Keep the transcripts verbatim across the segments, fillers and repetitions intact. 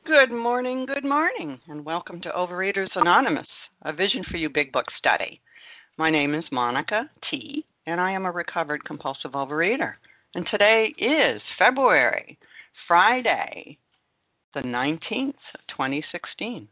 Good morning, good morning, and welcome to Overeaters Anonymous, a Vision for You Big Book study. My name is Monica T., and I am a recovered compulsive overeater. And today is February, Friday, the nineteenth, twenty sixteen.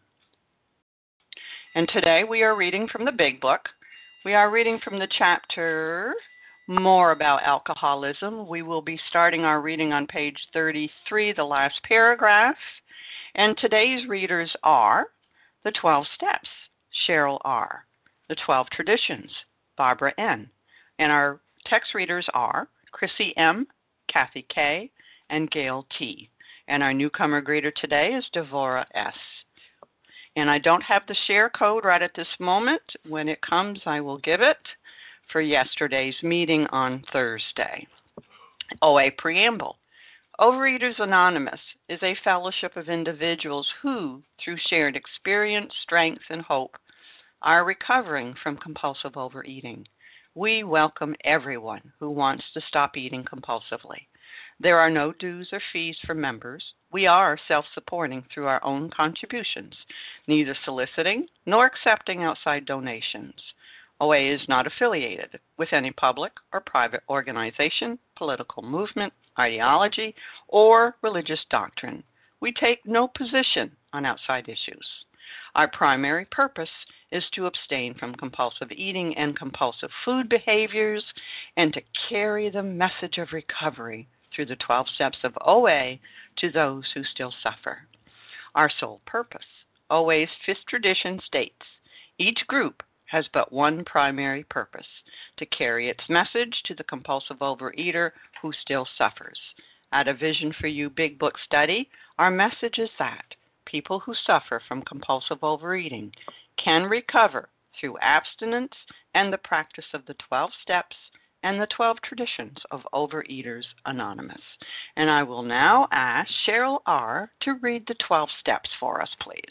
And today we are reading from the Big Book. We are reading from the chapter More About Alcoholism. We will be starting our reading on page thirty-three, the last paragraph. And today's readers are the twelve Steps, Cheryl R., the twelve Traditions, Barbara N., and our text readers are Chrissy M., Kathy K., and Gail T. And our newcomer greeter today is Devora S. And I don't have the share code right at this moment. When it comes, I will give it for yesterday's meeting on Thursday. O A Preamble. Overeaters Anonymous is a fellowship of individuals who, through shared experience, strength, and hope, are recovering from compulsive overeating. We welcome everyone who wants to stop eating compulsively. There are no dues or fees for members. We are self-supporting through our own contributions, neither soliciting nor accepting outside donations. O A is not affiliated with any public or private organization, political movement, ideology, or religious doctrine. We take no position on outside issues. Our primary purpose is to abstain from compulsive eating and compulsive food behaviors and to carry the message of recovery through the twelve steps of O A to those who still suffer. Our sole purpose. O A's fifth tradition states, each group has but one primary purpose, to carry its message to the compulsive overeater who still suffers. At a Vision for You Big Book study, our message is that people who suffer from compulsive overeating can recover through abstinence and the practice of the twelve steps and the twelve traditions of Overeaters Anonymous. And I will now ask Cheryl R. to read the twelve steps for us, please.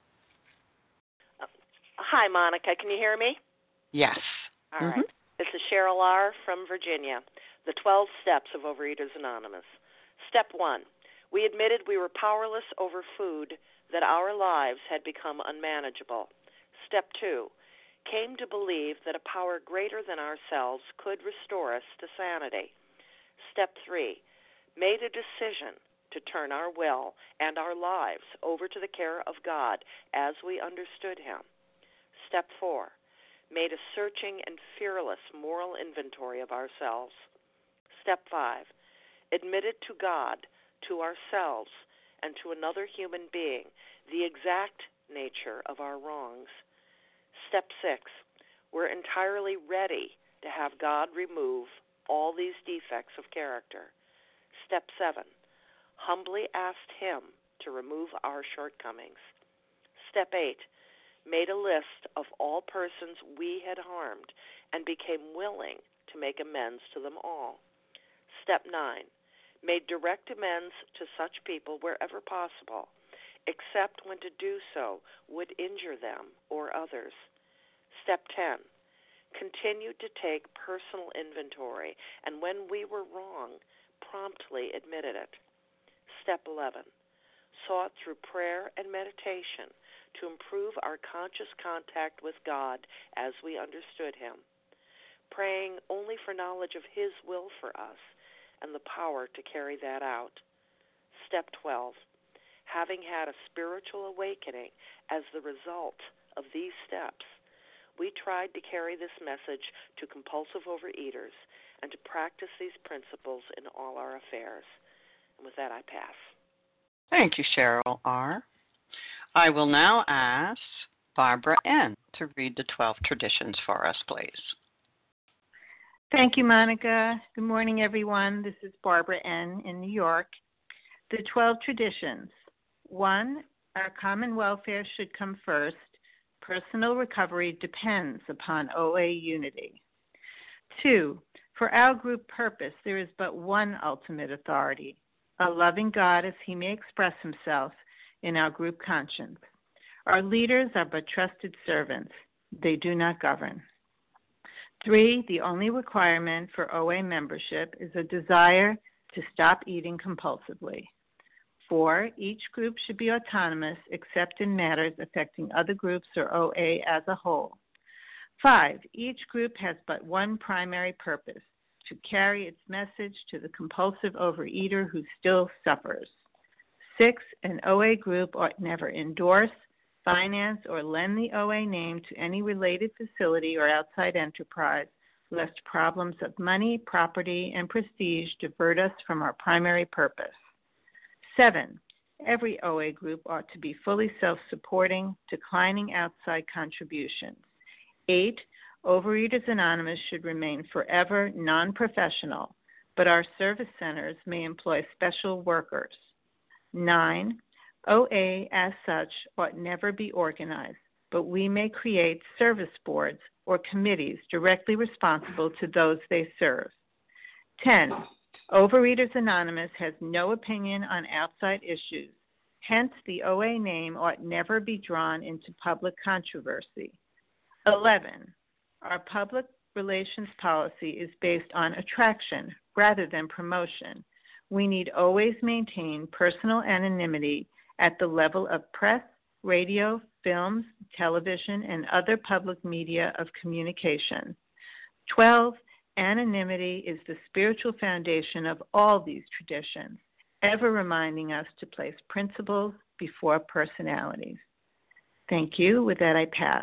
Hi, Monica. Can you hear me? Yes. All mm-hmm. right. This is Cheryl R. from Virginia. The twelve Steps of Overeaters Anonymous. Step one. We admitted we were powerless over food, that our lives had become unmanageable. Step two. Came to believe that a power greater than ourselves could restore us to sanity. Step three. Made a decision to turn our will and our lives over to the care of God as we understood Him. Step four, made a searching and fearless moral inventory of ourselves. Step five, admitted to God, to ourselves, and to another human being the exact nature of our wrongs. Step six, we're entirely ready to have God remove all these defects of character. Step seven, humbly asked Him to remove our shortcomings. Step eight, made a list of all persons we had harmed and became willing to make amends to them all. Step nine, made direct amends to such people wherever possible, except when to do so would injure them or others. Step ten, continued to take personal inventory, and when we were wrong, promptly admitted it. Step eleven, sought through prayer and meditation to improve our conscious contact with God as we understood Him, praying only for knowledge of His will for us and the power to carry that out. Step twelve, having had a spiritual awakening as the result of these steps, we tried to carry this message to compulsive overeaters and to practice these principles in all our affairs. And with that, I pass. Thank you, Cheryl R. I will now ask Barbara N. to read the twelve traditions for us, please. Thank you, Monica. Good morning, everyone. This is Barbara N. in New York. The twelve traditions. One, our common welfare should come first. Personal recovery depends upon O A unity. Two, for our group purpose, there is but one ultimate authority, a loving God as He may express Himself in our group conscience. Our leaders are but trusted servants. They do not govern. Three, the only requirement for O A membership is a desire to stop eating compulsively. Four, each group should be autonomous except in matters affecting other groups or O A as a whole. Five, each group has but one primary purpose, to carry its message to the compulsive overeater who still suffers. Six, an O A group ought never endorse, finance, or lend the O A name to any related facility or outside enterprise, lest problems of money, property, and prestige divert us from our primary purpose. Seven, every O A group ought to be fully self-supporting, declining outside contributions. Eight, Overeaters Anonymous should remain forever non-professional, but our service centers may employ special workers. Nine, O A as such ought never be organized, but we may create service boards or committees directly responsible to those they serve. Ten, Overeaters Anonymous has no opinion on outside issues. Hence, the O A name ought never be drawn into public controversy. Eleven, our public relations policy is based on attraction rather than promotion. We need always maintain personal anonymity at the level of press, radio, films, television, and other public media of communication. Twelve, anonymity is the spiritual foundation of all these traditions, ever reminding us to place principles before personalities. Thank you. With that, I pass.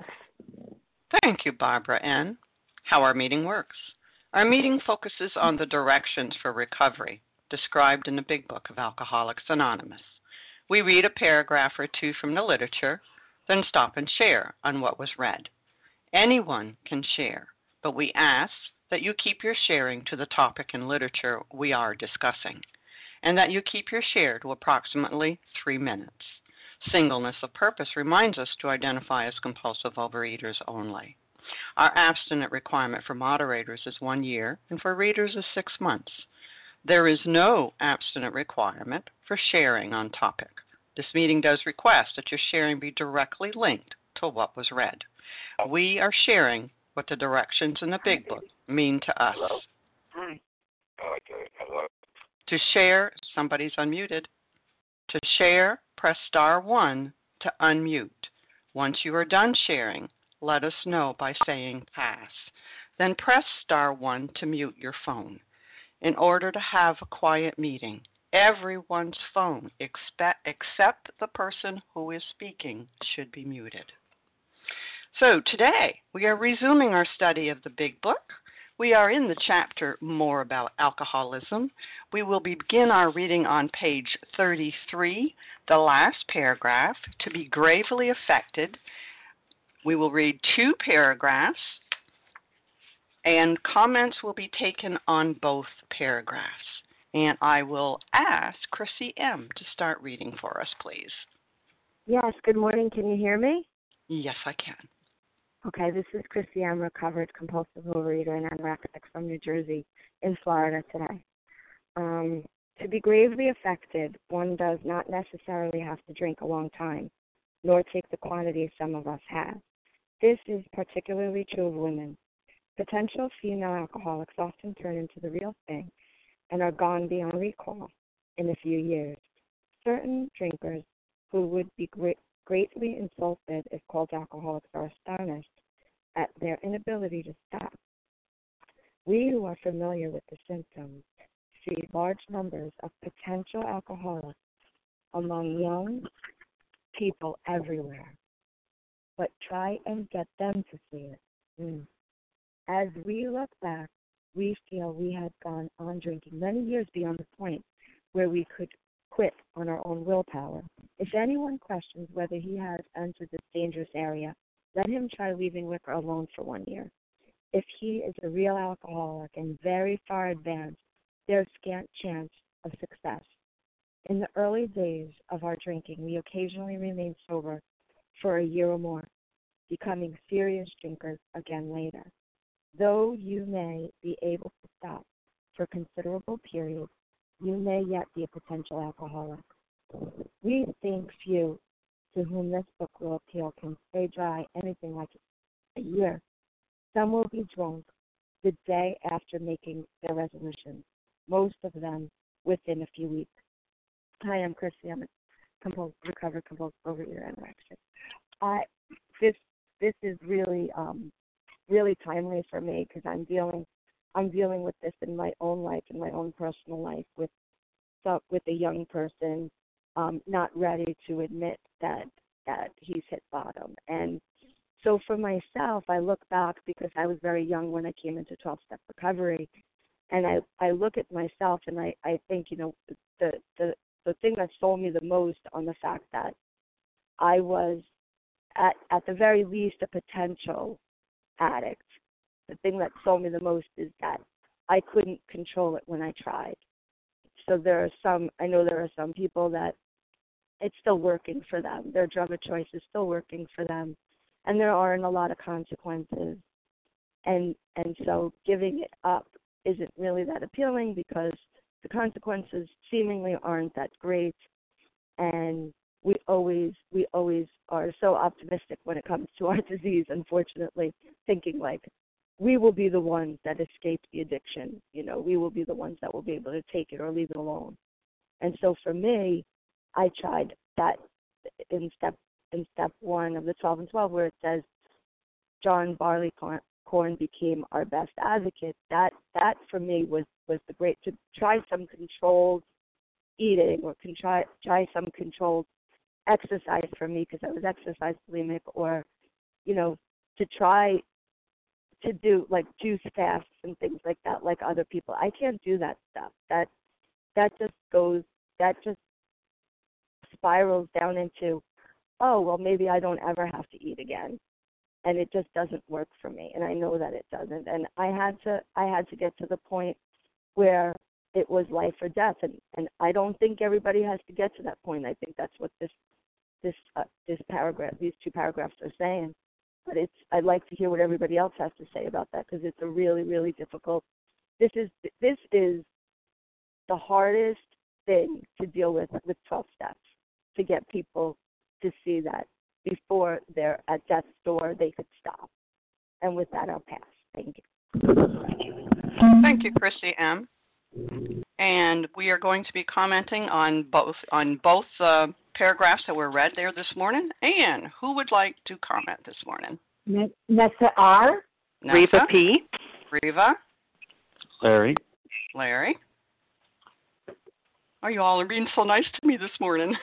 Thank you, Barbara N. How our meeting works. Our meeting focuses on the directions for recovery described in the Big Book of Alcoholics Anonymous. We read a paragraph or two from the literature, then stop and share on what was read. Anyone can share, but we ask that you keep your sharing to the topic and literature we are discussing, and that you keep your share to approximately three minutes. Singleness of purpose reminds us to identify as compulsive overeaters only. Our abstinent requirement for moderators is one year, and for readers is six months. There is no abstinent requirement for sharing on topic. This meeting does request that your sharing be directly linked to what was read. We are sharing what the directions in the Big Book mean to us. Hello. Hi. Okay. Hello. To share, somebody's unmuted. To share, press star one to unmute. Once you are done sharing, let us know by saying pass. Then press star one to mute your phone. In order to have a quiet meeting, everyone's phone except, except the person who is speaking should be muted. So today we are resuming our study of the Big Book. We are in the chapter More About Alcoholism. We will begin our reading on page thirty-three, the last paragraph, to be gravely affected. We will read two paragraphs, and comments will be taken on both paragraphs. And I will ask Chrissy M. to start reading for us, please. Yes, good morning. Can you hear me? Yes, I can. Okay, this is Chrissy M., recovered compulsive overeater and anorexic from New Jersey in Florida today. Um, to be gravely affected, one does not necessarily have to drink a long time, nor take the quantity some of us have. This is particularly true of women. Potential female alcoholics often turn into the real thing and are gone beyond recall in a few years. Certain drinkers who would be great, greatly insulted if called alcoholics are astonished at their inability to stop. We who are familiar with the symptoms see large numbers of potential alcoholics among young people everywhere, but try and get them to see it. Mm. As we look back, we feel we had gone on drinking many years beyond the point where we could quit on our own willpower. If anyone questions whether he has entered this dangerous area, let him try leaving liquor alone for one year. If he is a real alcoholic and very far advanced, there's scant chance of success. In the early days of our drinking, we occasionally remained sober for a year or more, becoming serious drinkers again later. Though you may be able to stop for considerable periods, you may yet be a potential alcoholic. We think few to whom this book will appeal can stay dry anything like a year. Some will be drunk the day after making their resolution, most of them within a few weeks. Hi, I'm Christy. I'm a compulsive, recovered compulsive overeater anorexic. I this this is really um really timely for me because I'm dealing I'm dealing with this in my own life, in my own personal life, with so with a young person um, not ready to admit that that he's hit bottom. And so for myself, I look back because I was very young when I came into twelve-step recovery, and I, I look at myself and I, I think, you know, the, the the thing that sold me the most on the fact that I was at at the very least a potential addict. The thing that sold me the most is that I couldn't control it when I tried. So there are some, I know there are some people that it's still working for them. Their drug of choice is still working for them. And there aren't a lot of consequences. And and so giving it up isn't really that appealing because the consequences seemingly aren't that great. And we always we always are so optimistic when it comes to our disease, unfortunately, thinking like we will be the ones that escape the addiction. You know, we will be the ones that will be able to take it or leave it alone. And so for me, I tried that in step in step one of the twelve and twelve, where it says John Barleycorn became our best advocate. That that for me was, was the great to try some controlled eating or can try try some controlled exercise for me because I was exercise bulimic, or you know, to try to do like juice fasts and things like that, like other people. I can't do that stuff. That that just goes that just spirals down into, oh well, maybe I don't ever have to eat again, and it just doesn't work for me. And I know that it doesn't. And I had to I had to get to the point where it was life or death. And, and I don't think everybody has to get to that point. I think that's what this this uh, this paragraph, these two paragraphs are saying. But it's I'd like to hear what everybody else has to say about that because it's a really really difficult. This is this is the hardest thing to deal with with twelve steps, to get people to see that before they're at death's door they could stop. And with that, I'll pass. Thank you. Thank you, Christy M. And we are going to be commenting on both on both uh, paragraphs that were read there this morning. Anne, who would like to comment this morning? Nessa R. Nessa, Reva P. Reva. Larry. Larry. Oh, you all are being so nice to me this morning.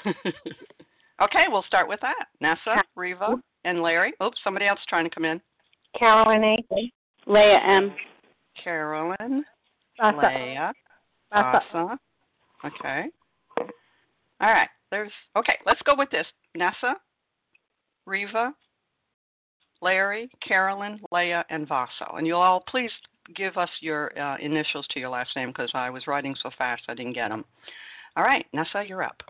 Okay, we'll start with that. Nessa, Reva, and Larry. Oops, somebody else trying to come in. Carolyn A. Leah M. Carolyn. Asa. Leah. Asa. Okay. All right. There's okay. Let's go with this. Nessa, Reva, Larry, Carolyn, Leah, and Vaso. And you'll all please give us your uh, initials to your last name because I was writing so fast I didn't get them. All right, Nessa, you're up.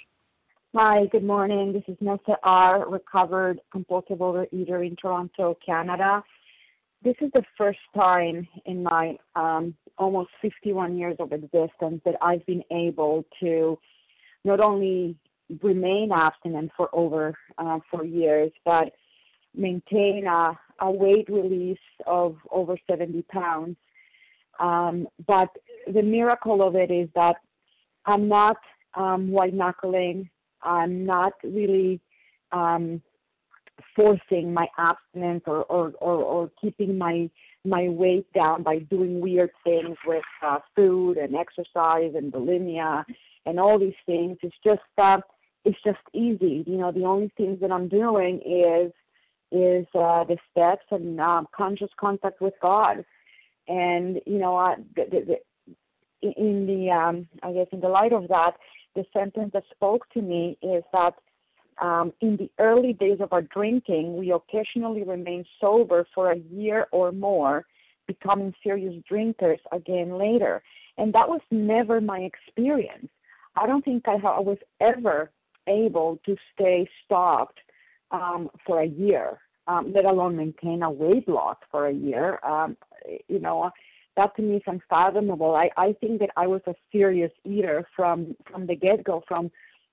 Hi, good morning. This is Nessa R., recovered compulsive overeater in Toronto, Canada. This is the first time in my um, almost fifty-one years of existence that I've been able to not only remain abstinent for over uh, four years, but maintain a, a weight release of over seventy pounds. Um, but the miracle of it is that I'm not um, white-knuckling. I'm not really um, forcing my abstinence or, or, or, or keeping my my weight down by doing weird things with uh, food and exercise and bulimia and all these things. It's just uh, it's just easy. You know, the only things that I'm doing is is uh, the steps and uh, conscious contact with God. And you know, I, the, the, in the um, I guess in the light of that, the sentence that spoke to me is that um, in the early days of our drinking, we occasionally remain sober for a year or more, becoming serious drinkers again later. And that was never my experience. I don't think I, I was ever able to stay stopped um, for a year, um, let alone maintain a weight loss for a year. Um, you know, that to me is unfathomable. I, I think that I was a serious eater from, from the get-go, from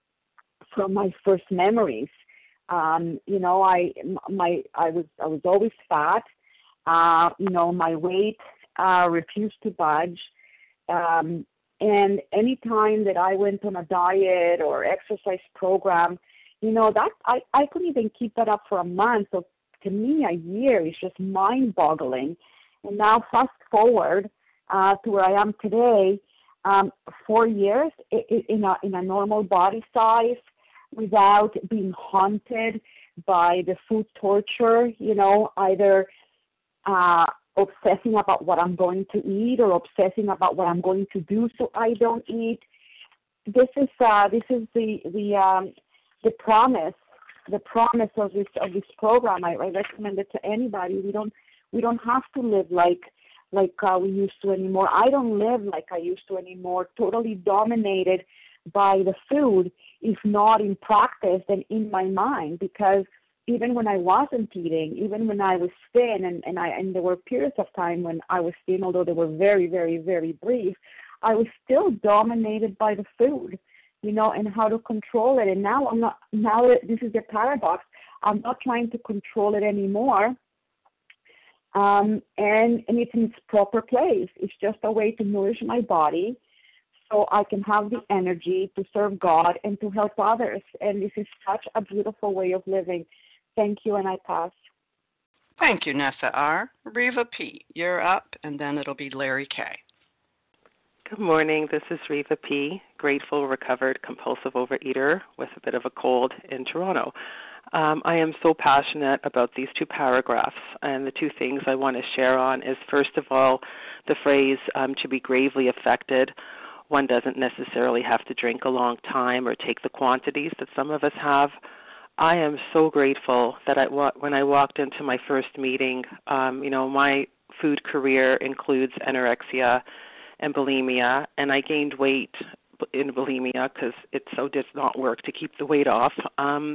from my first memories. Um, you know, I my I was I was always fat. Uh, you know, my weight uh, refused to budge. Um, And any time that I went on a diet or exercise program, you know, that I, I couldn't even keep that up for a month. So to me, a year is just mind-boggling. And now fast forward uh, to where I am today, um, four years in a, in a normal body size without being haunted by the food torture, you know, either uh, obsessing about what I'm going to eat or obsessing about what I'm going to do so I don't eat. This is uh, this is the the um, the promise the promise of this of this program. I, I recommend it to anybody. We don't we don't have to live like like uh, we used to anymore. I don't live like I used to anymore. Totally dominated by the food, if not in practice, then in my mind. Because even when I wasn't eating, even when I was thin, and, and I and there were periods of time when I was thin, although they were very, very, very brief, I was still dominated by the food, you know, and how to control it. And now I'm not. Now that this is the paradox, I'm not trying to control it anymore. Um, and and it's in its proper place. It's just a way to nourish my body, so I can have the energy to serve God and to help others. And this is such a beautiful way of living. Thank you, and I pass. Thank you, Nessa R. Reva P., you're up, and then it'll be Larry K. Good morning. This is Reva P., grateful, recovered, compulsive overeater with a bit of a cold in Toronto. Um, I am so passionate about these two paragraphs, and the two things I want to share on is, first of all, the phrase, um, to be gravely affected. One doesn't necessarily have to drink a long time or take the quantities that some of us have. I am so grateful that I, when I walked into my first meeting, um, you know, my food career includes anorexia and bulimia, and I gained weight in bulimia because it so does not work to keep the weight off. Um,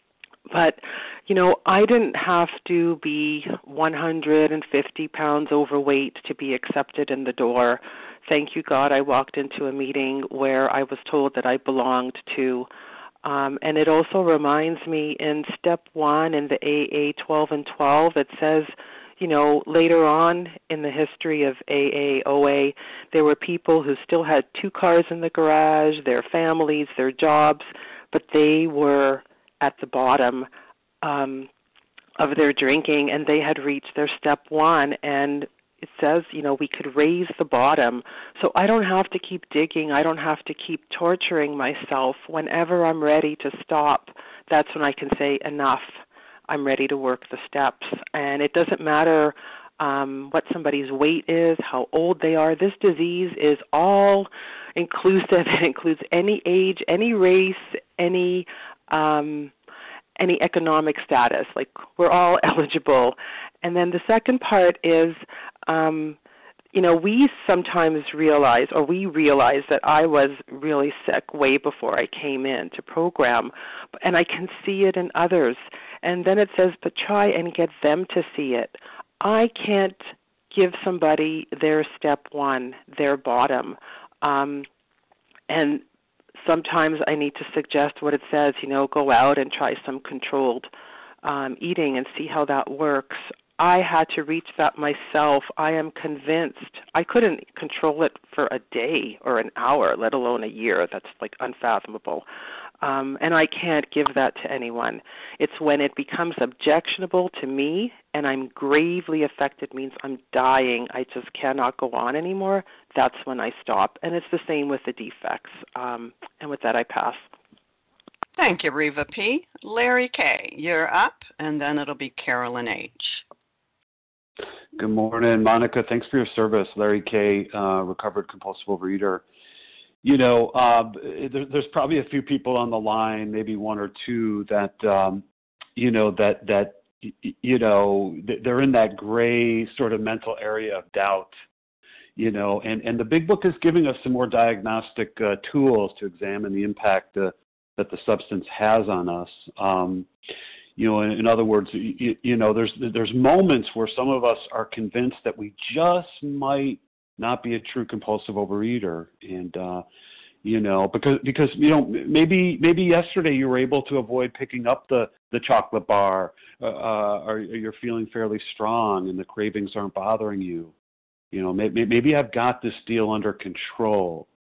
but, you know, I didn't have to be one hundred fifty pounds overweight to be accepted in the door. Thank you, God, I walked into a meeting where I was told that I belonged to. Um, and it also reminds me in step one in the A A twelve and twelve, it says, you know, later on in the history of A A, O A, there were people who still had two cars in the garage, their families, their jobs, but they were at the bottom um, of their drinking, and they had reached their step one. And it says, you know, we could raise the bottom. So I don't have to keep digging. I don't have to keep torturing myself. Whenever I'm ready to stop, that's when I can say, enough. I'm ready to work the steps. And it doesn't matter um, what somebody's weight is, how old they are. This disease is all inclusive. It includes any age, any race, any um, any economic status. Like, we're all eligible. And then the second part is, um, you know, we sometimes realize, or we realize that I was really sick way before I came in to program, and I can see it in others. And then it says, but try and get them to see it. I can't give somebody their step one, their bottom. Um, and sometimes I need to suggest what it says, you know, go out and try some controlled um, eating and see how that works. I had to reach that myself. I am convinced. I couldn't control it for a day or an hour, let alone a year. That's like unfathomable. Um, and I can't give that to anyone. It's when it becomes objectionable to me and I'm gravely affected, means I'm dying, I just cannot go on anymore, that's when I stop. And it's the same with the defects. Um, and with that, I pass. Thank you, Reva P. Larry K., you're up, and then it'll be Carolyn H. Good morning, Monica. Thanks for your service. Larry K., uh, recovered compulsive overeater. You know, uh, there, there's probably a few people on the line, maybe one or two, that, um, you know, that, that you know, they're in that gray sort of mental area of doubt, you know, and, and the Big Book is giving us some more diagnostic uh, tools to examine the impact uh, that the substance has on us. Um, You know, in, in other words, you, you know, there's there's moments where some of us are convinced that we just might not be a true compulsive overeater, and uh, you know, because because you know maybe maybe yesterday you were able to avoid picking up the, the chocolate bar, uh, or you're feeling fairly strong and the cravings aren't bothering you. You know, maybe maybe I've got this deal under control.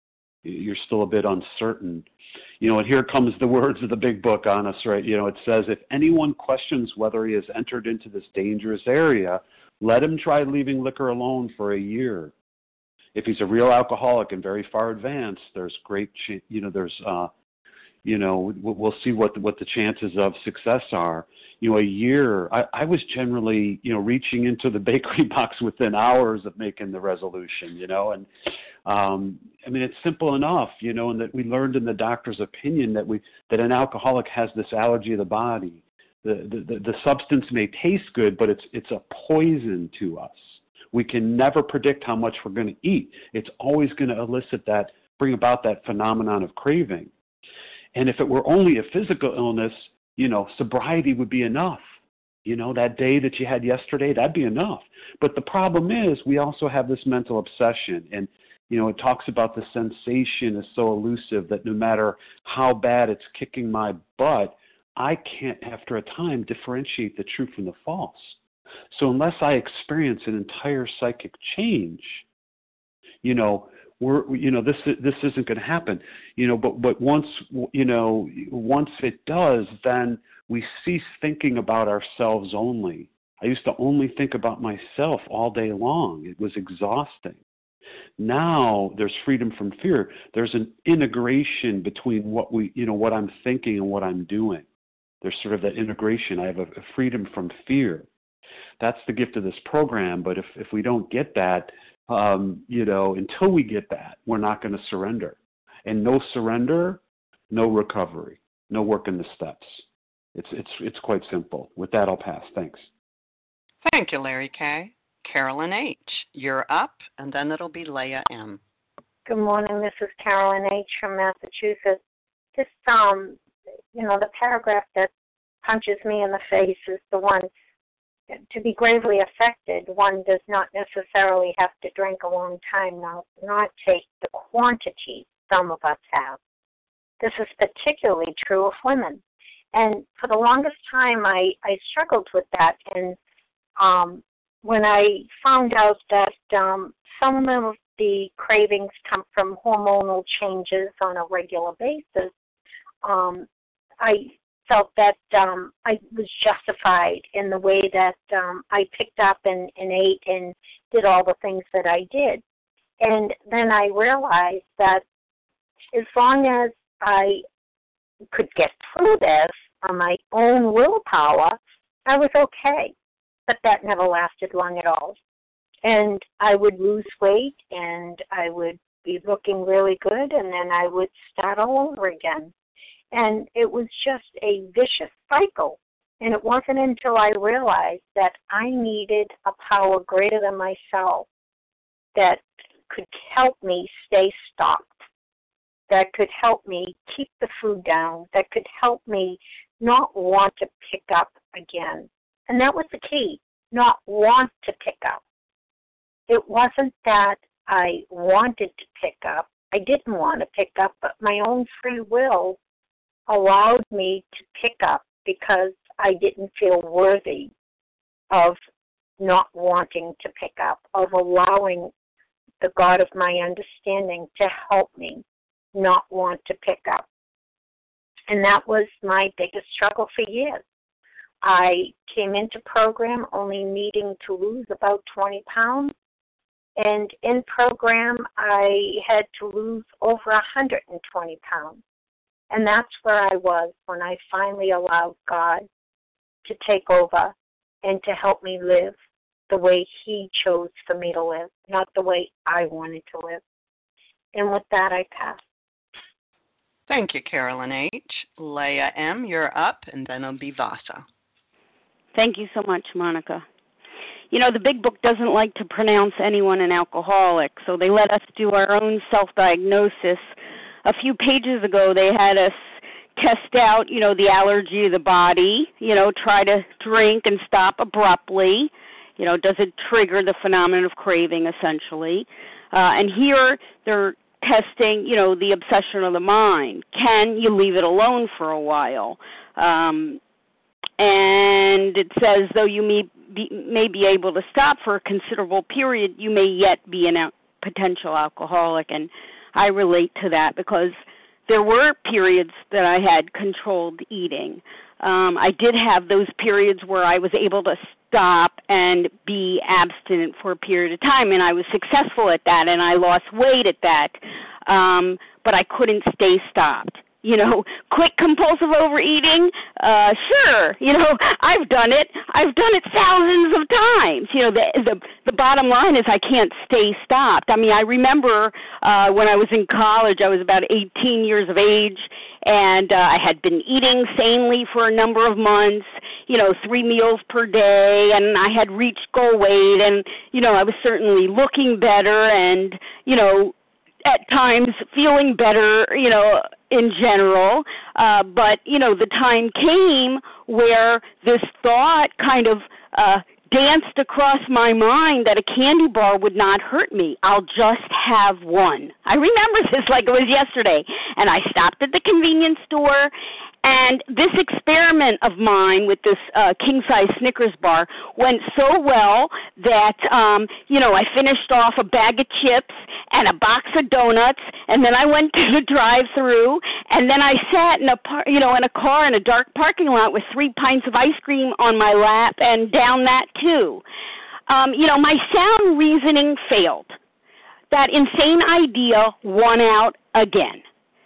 you're still a bit uncertain. You know, and here comes the words of the big book on us, right? You know, it says, if anyone questions whether he has entered into this dangerous area, let him try leaving liquor alone for a year. If he's a real alcoholic and very far advanced, there's great, you know, there's, uh, you know, we'll see what the, what the chances of success are. You know, a year, I, I was generally, you know, reaching into the bakery box within hours of making the resolution, you know, and um, I mean, it's simple enough, you know, and that we learned in the doctor's opinion that we, that an alcoholic has this allergy of the body. The, the, the substance may taste good, but it's, it's a poison to us. We can never predict how much we're going to eat. It's always going to elicit that, bring about that phenomenon of craving. And if it were only a physical illness, you know, sobriety would be enough. You know, that day that you had yesterday, that'd be enough. But the problem is we also have this mental obsession. And, you know, it talks about the sensation is so elusive that no matter how bad it's kicking my butt, I can't, after a time, differentiate the true from the false. So unless I experience an entire psychic change, you know, we're, you know, this this isn't going to happen, you know. But but once you know, once it does, then we cease thinking about ourselves only. I used to only think about myself all day long. It was exhausting. Now there's freedom from fear. There's an integration between what we, you know, what I'm thinking and what I'm doing. There's sort of that integration. I have a, a freedom from fear. That's the gift of this program. But if, if we don't get that, um, you know, until we get that, we're not going to surrender. And no surrender, no recovery, no work in the steps. It's it's it's quite simple. With that, I'll pass. Thanks. Thank you, Larry K. Carolyn H., you're up, and then it'll be Leah M. Good morning. This is Carolyn H. from Massachusetts. Just, um, you know, the paragraph that punches me in the face is the one, to be gravely affected, one does not necessarily have to drink a long time, now, not take the quantity some of us have. This is particularly true of women. And for the longest time, I, I struggled with that. And um, when I found out that um, some of the cravings come from hormonal changes on a regular basis, um, I felt that um, I was justified in the way that um, I picked up and, and ate and did all the things that I did. And then I realized that as long as I could get through this on my own willpower, I was okay. But that never lasted long at all. And I would lose weight, and I would be looking really good, and then I would start all over again. And it was just a vicious cycle. And it wasn't until I realized that I needed a power greater than myself that could help me stay stopped, that could help me keep the food down, that could help me not want to pick up again. And that was the key, not want to pick up. It wasn't that I wanted to pick up. I didn't want to pick up, but my own free will allowed me to pick up because I didn't feel worthy of not wanting to pick up, of allowing the God of my understanding to help me not want to pick up. And that was my biggest struggle for years. I came into program only needing to lose about twenty pounds. And in program, I had to lose over one hundred twenty pounds. And that's where I was when I finally allowed God to take over and to help me live the way He chose for me to live, not the way I wanted to live. And with that, I pass. Thank you, Carolyn H. Leah M., you're up, and then it'll be Vasa. Thank you so much, Monica. You know, the Big Book doesn't like to pronounce anyone an alcoholic, so they let us do our own self-diagnosis. A few pages ago, they had us test out, you know, the allergy of the body, you know, try to drink and stop abruptly. You know, does it trigger the phenomenon of craving, essentially? Uh, and here they're testing, you know, the obsession of the mind. Can you leave it alone for a while? Um, and it says, though you may be, may be able to stop for a considerable period, you may yet be a potential alcoholic. And I relate to that because there were periods that I had controlled eating. Um, I did have those periods where I was able to stop and be abstinent for a period of time, and I was successful at that, and I lost weight at that, um, but I couldn't stay stopped. You know, quick compulsive overeating, uh, sure, you know, I've done it. I've done it thousands of times. You know, the the, the bottom line is I can't stay stopped. I mean, I remember uh, when I was in college, I was about eighteen years of age, and uh, I had been eating sanely for a number of months, you know, three meals per day, and I had reached goal weight, and, you know, I was certainly looking better and, you know, at times feeling better, you know, in general, uh, but, you know, the time came where this thought kind of uh, danced across my mind that a candy bar would not hurt me. I'll just have one. I remember this like it was yesterday, and I stopped at the convenience store, and this experiment of mine with this uh, king-size Snickers bar went so well that, um, you know, I finished off a bag of chips and a box of donuts, and then I went to the drive-thru, and then I sat in a, par- you know, in a car in a dark parking lot with three pints of ice cream on my lap and down that too. Um, you know, my sound reasoning failed. That insane idea won out again.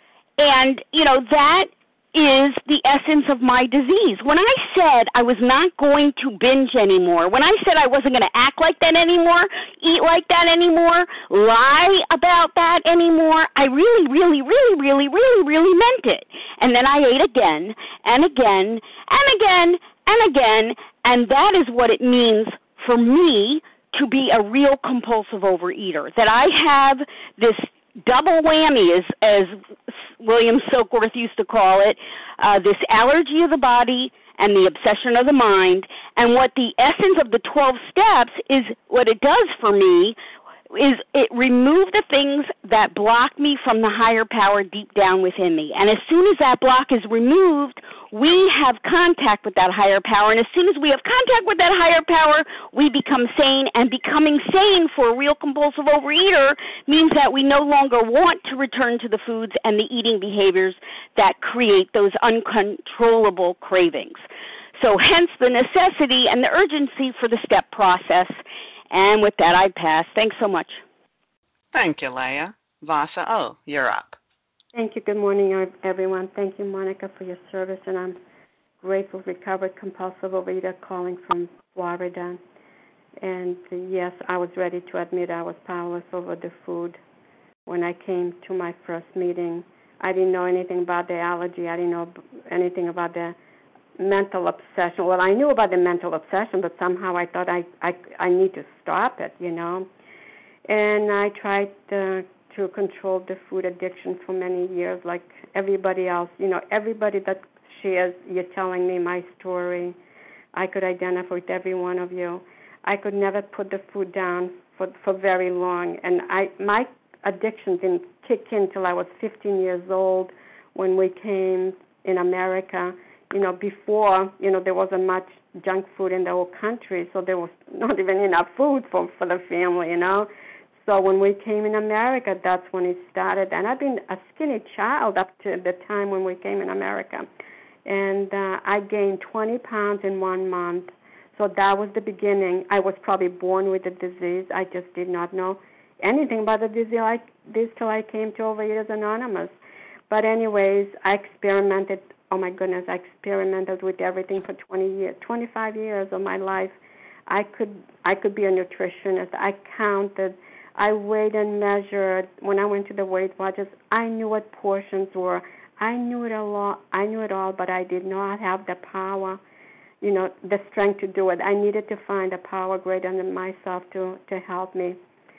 And, you know, that is the essence of my disease. When I said I was not going to binge anymore, when I said I wasn't going to act like that anymore, eat like that anymore, lie about that anymore, I really, really, really, really, really, really meant it. And then I ate again and again and again and again, and that is what it means for me to be a real compulsive overeater, that I have this double whammy, as, as William Silkworth used to call it, uh, this allergy of the body and the obsession of the mind. And what the essence of the twelve steps is, what it does for me is it removes the things that block me from the higher power deep down within me. And as soon as that block is removed, we have contact with that higher power. And as soon as we have contact with that higher power, we become sane. And becoming sane for a real compulsive overeater means that we no longer want to return to the foods and the eating behaviors that create those uncontrollable cravings. So hence the necessity and the urgency for the step process. And with that, I pass. Thanks so much. Thank you, Leah. Vasa, oh, you're up. Thank you. Good morning, everyone. Thank you, Monica, for your service. And I'm grateful, recovered compulsive overeater calling from Florida. And uh, yes, I was ready to admit I was powerless over the food. When I came to my first meeting, I didn't know anything about the allergy. I didn't know anything about the mental obsession. Well, I knew about the mental obsession, but somehow I thought I I, I need to stop it, you know. And I tried uh, to control the food addiction for many years, like everybody else. You know, everybody that shares, you're telling me my story, I could identify with every one of you. I could never put the food down for for very long, and I my addiction didn't kick in till I was fifteen years old when we came in America. You know, before, you know, there wasn't much junk food in the whole country, so there was not even enough food for, for the family, you know. So when we came in America, that's when it started. And I've been a skinny child up to the time when we came in America. And uh, I gained twenty pounds in one month. So that was the beginning. I was probably born with the disease. I just did not know anything about the disease like this till I came to Overeaters Anonymous. But anyways, I experimented. Oh, my goodness, I experimented with everything for twenty years, twenty-five years of my life. I could I could be a nutritionist. I counted. I weighed and measured. When I went to the Weight Watchers, I knew what portions were. I knew it a lot. I knew it all, but I did not have the power, you know, the strength to do it. I needed to find a power greater than myself to, to help me.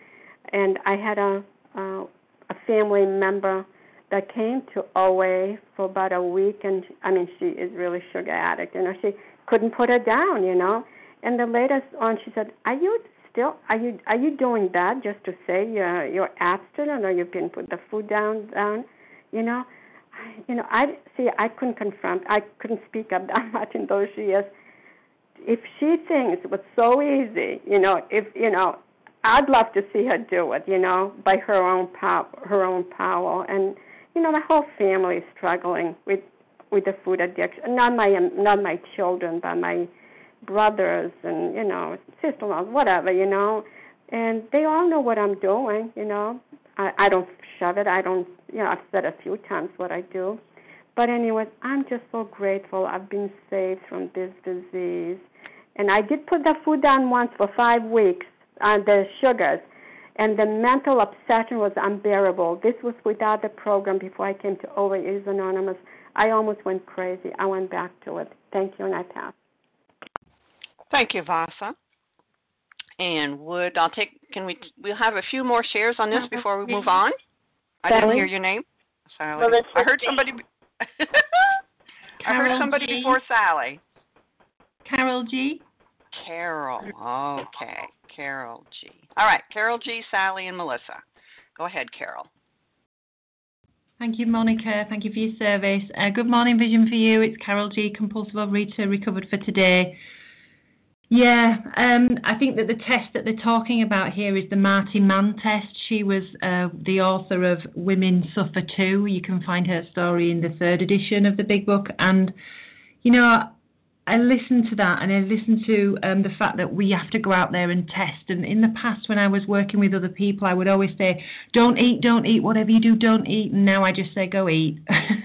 And I had a, a a family member that came to O A for about a week, and I mean, she is really sugar addict. You know, she couldn't put her down. You know, and the latest on, she said, "Are you still? Are you are you doing that just to say you're you're abstinent, or you can put the food down down?" You know, I, you know, I see. I couldn't confront. I couldn't speak up that much in those years. If she thinks it was so easy, you know, if you know, I'd love to see her do it, you know, by her own power, her own power. And you know, my whole family is struggling with with the food addiction. Not my not my children, but my brothers and you know, sister-in-laws, whatever, you know. And they all know what I'm doing, you know. I, I don't shove it. I don't, you know, I've said a few times what I do. But anyway, I'm just so grateful I've been saved from this disease. And I did put the food down once for five weeks, uh, the sugars, and the mental obsession was unbearable. This was without the program before I came to Overeaters Anonymous. I almost went crazy. I went back to it. Thank you, and I pass. Thank you, Vasa. And would I'll take? Can we? We'll have a few more shares on this before we move on. I Sally? didn't hear your name. Sally. Well, I heard somebody. I heard somebody G. before Sally. Carol G. Carol. Okay, Carol G. All right, Carol G, Sally, and Melissa. Go ahead, Carol. Thank you, Monica. Thank you for your service. Uh, good morning, Vision for You. It's Carol G, compulsive overeater, recovered for today. Yeah, um, I think that the test that they're talking about here is the Marty Mann test. She was uh, the author of Women Suffer Too. You can find her story in the third edition of the Big Book. And, you know, I listened to that and I listened to um, the fact that we have to go out there and test. And in the past, when I was working with other people, I would always say, don't eat, don't eat, whatever you do, don't eat. And now I just say, go eat.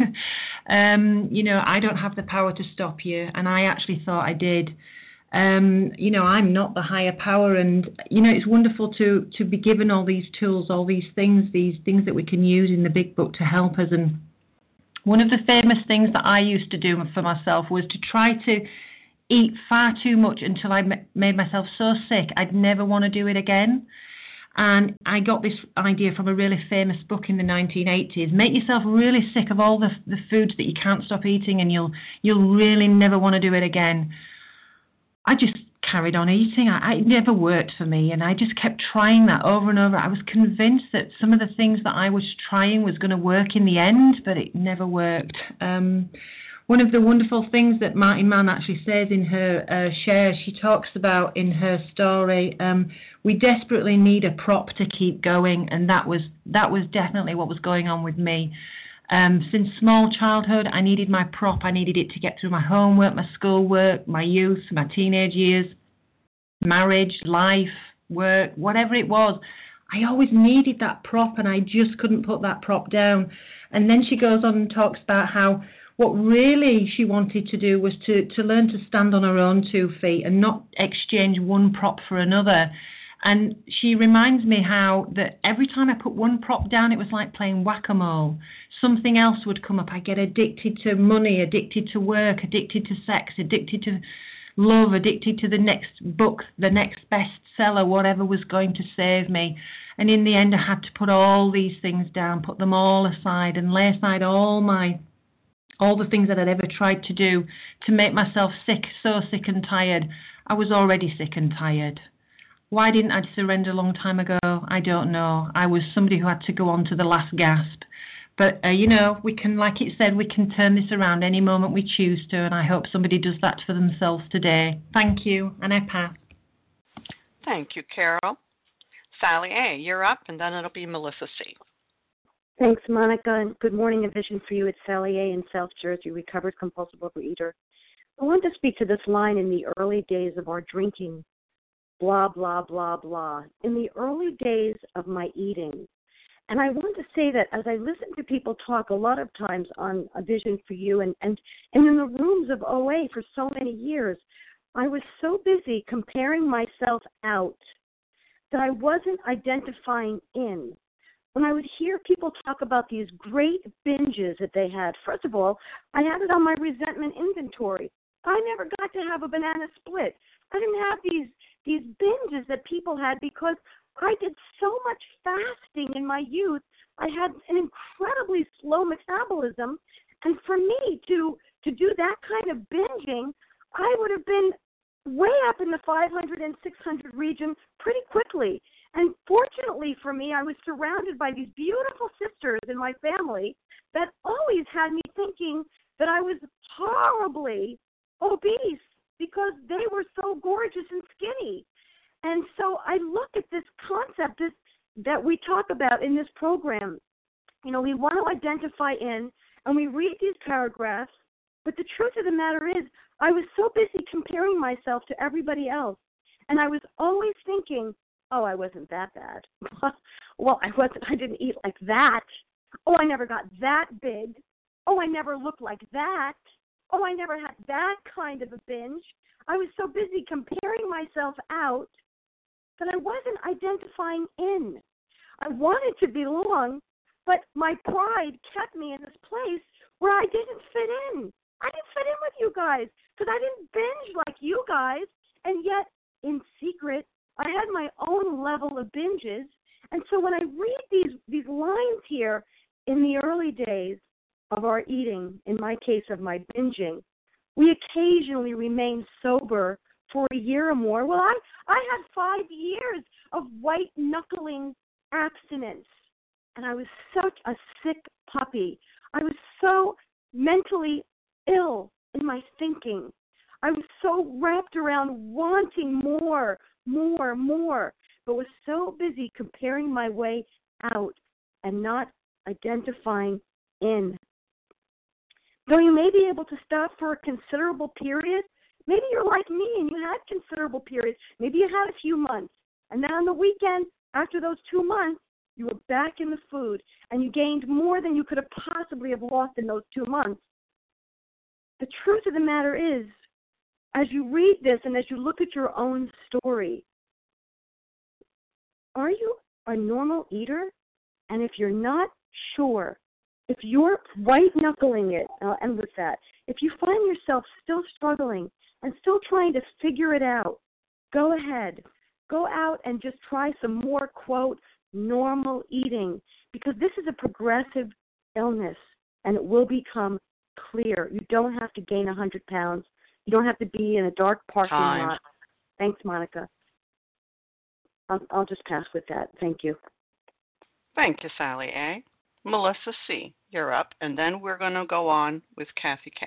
um, you know, I don't have the power to stop you. And I actually thought I did. Um, you know, I'm not the higher power, and you know, it's wonderful to to be given all these tools, all these things, these things that we can use in the Big Book to help us. And one of the famous things that I used to do for myself was to try to eat far too much until I made myself so sick I'd never want to do it again. And I got this idea from a really famous book in the nineteen eighties. Make yourself really sick of all the the foods that you can't stop eating, and you'll you'll really never want to do it again. I just carried on eating. I, it never worked for me, and I just kept trying that over and over. I was convinced that some of the things that I was trying was going to work in the end, but it never worked. Um, one of the wonderful things that Marty Mann actually says in her uh, share, she talks about in her story, um, we desperately need a prop to keep going, and that was that was definitely what was going on with me. Um, since small childhood, I needed my prop. I needed it to get through my homework, my schoolwork, my youth, my teenage years, marriage, life, work, whatever it was. I always needed that prop, and I just couldn't put that prop down. And then she goes on and talks about how what really she wanted to do was to, to learn to stand on her own two feet and not exchange one prop for another. And she reminds me how that every time I put one prop down, it was like playing whack-a-mole. Something else would come up. I get addicted to money, addicted to work, addicted to sex, addicted to love, addicted to the next book, the next bestseller, whatever was going to save me. And in the end, I had to put all these things down, put them all aside, and lay aside all my, all the things that I'd ever tried to do to make myself sick, so sick and tired. I was already sick and tired. Why didn't I surrender a long time ago? I don't know. I was somebody who had to go on to the last gasp. But, uh, you know, we can, like it said, we can turn this around any moment we choose to, and I hope somebody does that for themselves today. Thank you, and I pass. Thank you, Carol. Sally A., you're up, and then it'll be Melissa C. Thanks, Monica, and good morning, A Vision for You. It's Sally A. in South Jersey, recovered compulsive overeater. I want to speak to this line in the early days of our drinking. Blah, blah, blah, blah. In the early days of my eating, and I want to say that as I listen to people talk a lot of times on A Vision for You and, and, and in the rooms of O A for so many years, I was so busy comparing myself out that I wasn't identifying in. When I would hear people talk about these great binges that they had, first of all, I had it on my resentment inventory. I never got to have a banana split. I didn't have these these binges that people had because I did so much fasting in my youth. I had an incredibly slow metabolism, and for me to to do that kind of binging, I would have been way up in the five hundred and six hundred region pretty quickly. And fortunately for me, I was surrounded by these beautiful sisters in my family that always had me thinking that I was horribly obese because they were so gorgeous and skinny. And so I look at this concept this, that we talk about in this program. You know, we want to identify in, and we read these paragraphs, but the truth of the matter is I was so busy comparing myself to everybody else, and I was always thinking, oh, I wasn't that bad. Well, I wasn't. I didn't eat like that. Oh, I never got that big. Oh, I never looked like that. Oh, I never had that kind of a binge. I was so busy comparing myself out that I wasn't identifying in. I wanted to belong, but my pride kept me in this place where I didn't fit in. I didn't fit in with you guys because I didn't binge like you guys, and yet in secret, I had my own level of binges. And so when I read these, these lines here in the early days of our eating, in my case of my binging, we occasionally remain sober for a year or more. Well, I, I had five years of white-knuckling abstinence, and I was such a sick puppy. I was so mentally ill in my thinking. I was so wrapped around wanting more, more, more, but was so busy comparing my way out and not identifying in. Though you may be able to stop for a considerable period, maybe you're like me and you had considerable periods. Maybe you had a few months. And then on the weekend, after those two months, you were back in the food and you gained more than you could have possibly have lost in those two months. The truth of the matter is, as you read this and as you look at your own story, are you a normal eater? And if you're not sure, if you're white-knuckling it, I'll end with that, if you find yourself still struggling and still trying to figure it out, go ahead. Go out and just try some more, quote, normal eating, because this is a progressive illness, and it will become clear. You don't have to gain one hundred pounds. You don't have to be in a dark parking Time. lot. Thanks, Monica. I'll, I'll just pass with that. Thank you. Thank you, Sally A. Melissa C., you're up, and then we're going to go on with Kathy K.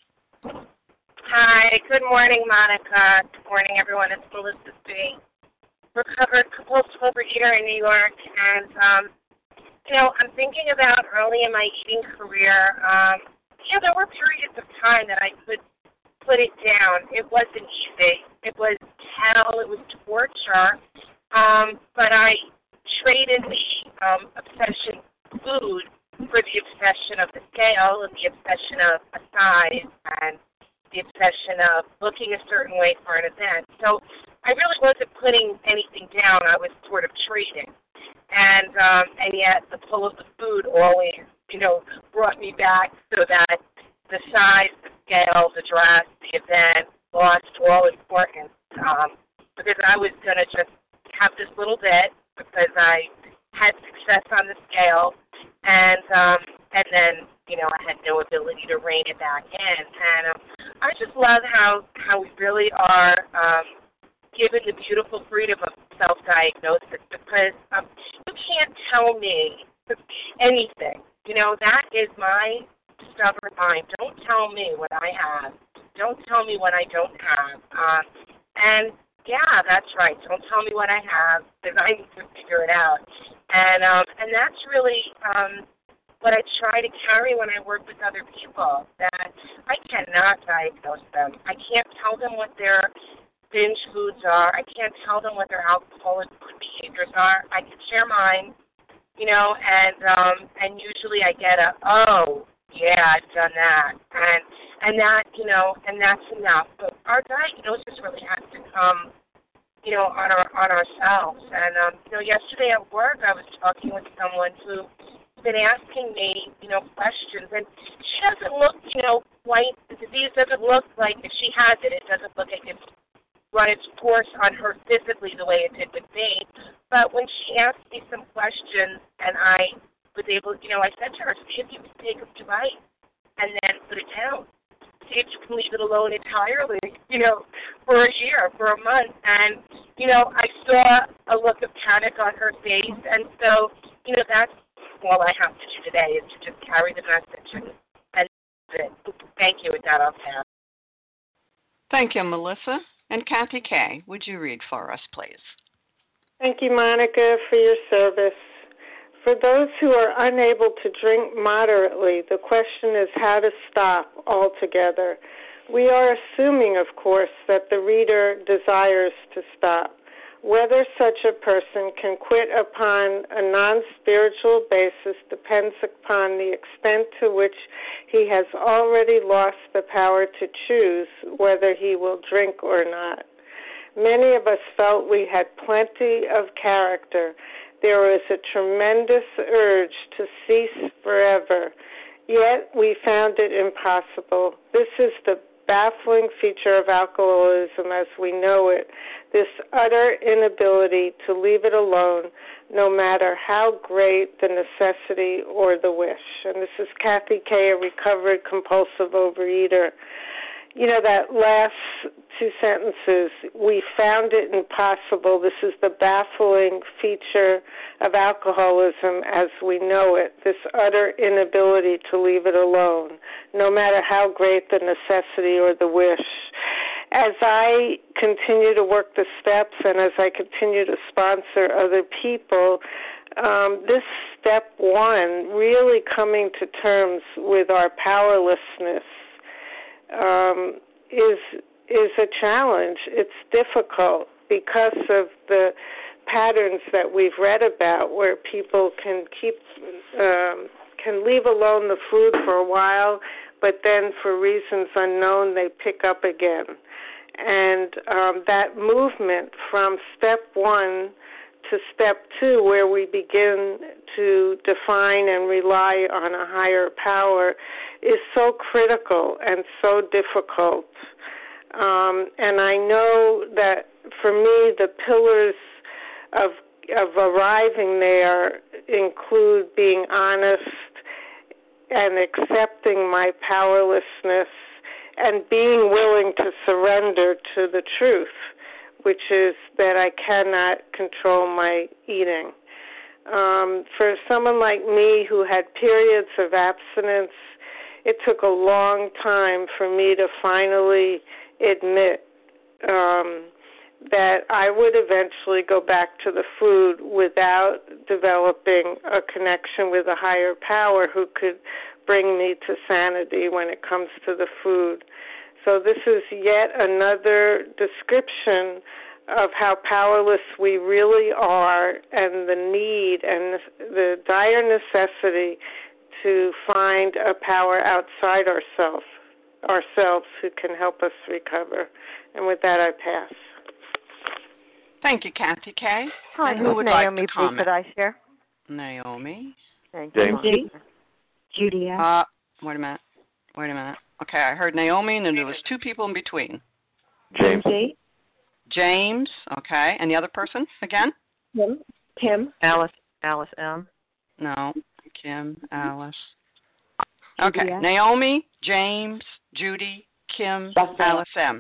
Hi, good morning, Monica. Good morning, everyone. It's Melissa C., recovered compulsive overeater in New York, and, um, you know, I'm thinking about early in my eating career, um, you know, there were periods of time that I could put it down. It wasn't easy. It was hell. It was torture. Um, but I traded the um, obsession of food for the obsession of the scale and the obsession of a size and the obsession of looking a certain way for an event. So I really wasn't putting anything down. I was sort of trading. And um, and yet the pull of the food always, you know, brought me back so that the size, the scale, the dress, the event lost all importance um, because I was going to just have this little bit because I had success on the scale, and um, and then, you know, I had no ability to rein it back in. And um, I just love how, how we really are um, given the beautiful freedom of self-diagnosis because um, you can't tell me anything. You know, that is my stubborn mind. Don't tell me what I have. Don't tell me what I don't have. Um, and yeah, that's right. Don't tell me what I have because I need to figure it out. And um, and that's really um, what I try to carry when I work with other people, that I cannot diagnose them. I can't tell them what their binge foods are. I can't tell them what their alcoholic behaviors are. I can share mine, you know, and um, and usually I get a, oh, yeah, I've done that. And and that, you know, and that's enough. But our diagnosis really has to come, you know, on our on ourselves. And um, you know, yesterday at work I was talking with someone who's been asking me, you know, questions, and she doesn't look, you know, white. The disease doesn't look like, if she has it, it doesn't look like it's run its course on her physically the way it did with me. But when she asked me some questions, and I was able, you know, I said to her, see if you can take a few bites and then put it down. See if you can leave it alone entirely, you know, for a year, for a month. And, you know, I saw a look of panic on her face. And so, you know, that's all I have to do today is to just carry the message. And, and that's it. Thank you. With that, I'll pass. Thank you, Melissa. And Kathy Kay, would you read for us, please? Thank you, Monica, for your service. For those who are unable to drink moderately, the question is how to stop altogether. We are assuming, of course, that the reader desires to stop. Whether such a person can quit upon a non-spiritual basis depends upon the extent to which he has already lost the power to choose whether he will drink or not. Many of us felt we had plenty of character. There was a tremendous urge to cease forever, yet we found it impossible. This is the baffling feature of alcoholism as we know it, this utter inability to leave it alone, no matter how great the necessity or the wish. And this is Kathy Kay, a recovered compulsive overeater. You know, that last two sentences, we found it impossible. This is the baffling feature of alcoholism as we know it, this utter inability to leave it alone, no matter how great the necessity or the wish. As I continue to work the steps and as I continue to sponsor other people, um, this step one, really coming to terms with our powerlessness, Um, is is a challenge. It's difficult because of the patterns that we've read about, where people can keep um, can leave alone the food for a while, but then for reasons unknown they pick up again. And um, that movement from step one to step two, where we begin to define and rely on a higher power, is so critical and so difficult. Um, and I know that for me, the pillars of of arriving there include being honest and accepting my powerlessness and being willing to surrender to the truth, which is that I cannot control my eating. Um, for someone like me who had periods of abstinence, it took a long time for me to finally admit um, that I would eventually go back to the food without developing a connection with a higher power who could bring me to sanity when it comes to the food. So this is yet another description of how powerless we really are and the need and the dire necessity to find a power outside ourselves, ourselves who can help us recover. And with that, I pass. Thank you, Kathy Kay. Hi, and who would Naomi, like to comment? Could I share? Naomi. Thank you. Judy. Judy. Uh, wait a minute. Wait a minute. Okay, I heard Naomi, and then there was two people in between. James. James. Okay, and the other person again? Kim. Kim. Alice. Alice M. No. Kim. Alice. Okay. Judy. Naomi, James, Judy, Kim, That's Alice M.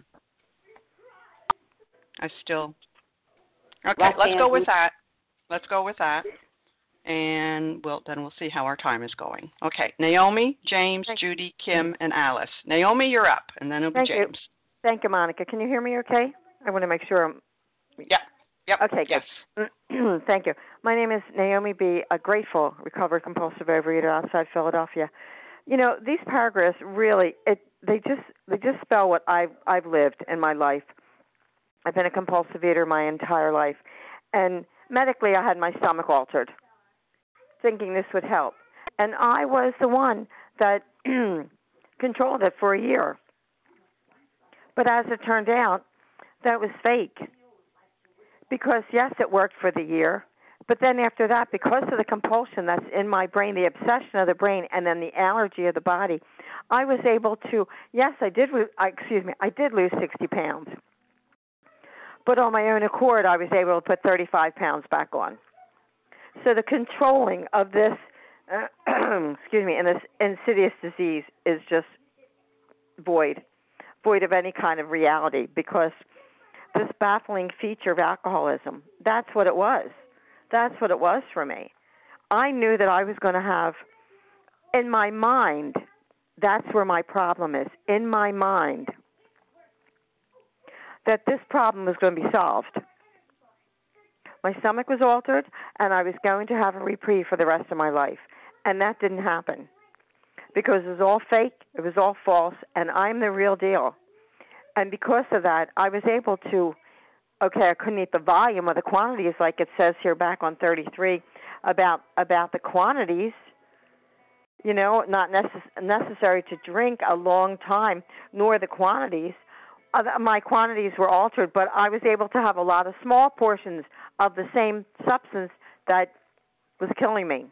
I still. Okay, That's let's go Andy. with that. Let's go with that. And we'll, then we'll see how our time is going. Okay, Naomi, James, Thank Judy, Kim, and Alice. Naomi, you're up, and then it'll be Thank you. James. Thank you, Monica. Can you hear me okay? I want to make sure I'm... Yeah. Yep. Okay, yes. good. Thank you. My name is Naomi B., a grateful recovered compulsive overeater outside Philadelphia. You know, these paragraphs really, it they just they just spell what I've, I've lived in my life. I've been a compulsive eater my entire life. And medically, I had my stomach altered, thinking this would help. And I was the one that controlled it for a year. But as it turned out, that was fake. Because, yes, it worked for the year. But then after that, because of the compulsion that's in my brain, the obsession of the brain, and then the allergy of the body, I was able to, yes, I did, excuse me, I did lose sixty pounds. But on my own accord, I was able to put thirty-five pounds back on. So the controlling of this, uh, excuse me, and this insidious disease is just void, void of any kind of reality, because this baffling feature of alcoholism, that's what it was. That's what it was for me. I knew that I was going to have, in my mind, that's where my problem is, in my mind. that this problem was going to be solved. My stomach was altered, and I was going to have a reprieve for the rest of my life. And that didn't happen because it was all fake, it was all false, and I'm the real deal. And because of that, I was able to, okay, I couldn't eat the volume or the quantities like it says here back on thirty-three about about the quantities, you know, not necess- necessary to drink a long time, nor the quantities. My quantities were altered, but I was able to have a lot of small portions of the same substance that was killing me.